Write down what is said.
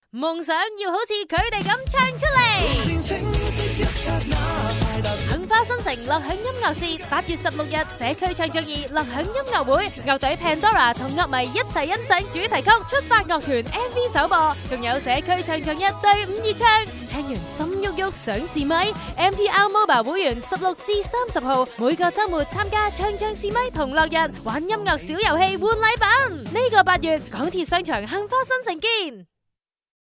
夢想要好似佢哋咁唱出嚟。杏花新城樂享音樂節8月16日社區唱作2樂享音樂會，樂隊 Pandora 同樂迷一齊欣賞主題曲出發樂團 MV 首播，仲有社區唱作1隊伍熱唱，聽完心郁郁想試咪。MTR Mobile 會員16至30號每個週末參加唱試咪同樂日，玩音樂小遊戲換禮品。呢個8月港鐵商場杏花新城見。